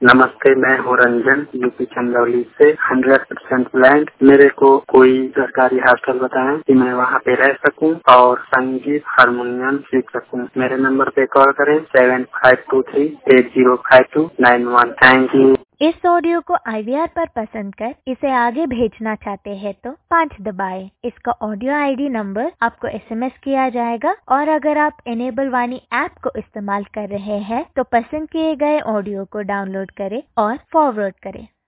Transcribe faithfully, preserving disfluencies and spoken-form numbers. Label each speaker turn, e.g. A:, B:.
A: नमस्ते, मैं हूँ रंजन, यूपी चंदौली से। Hundred percent blind. मेरे को कोई सरकारी हॉस्टल बताएं कि मैं वहाँ पे रह सकूं और संगीत हारमोनियम सीख सकूं। मेरे नंबर पे कॉल करें seven five two three eight zero five two nine one. Thank you.
B: इस ऑडियो को आई वी आर पर पसंद कर इसे आगे भेजना चाहते हैं तो पाँच दबाएं। इसका ऑडियो आई डी नंबर आपको एस एम एस किया जाएगा और अगर आप इनेबल वाणी ऐप को इस्तेमाल कर रहे हैं तो पसंद किए गए ऑडियो को डाउनलोड करें और फॉरवर्ड करें।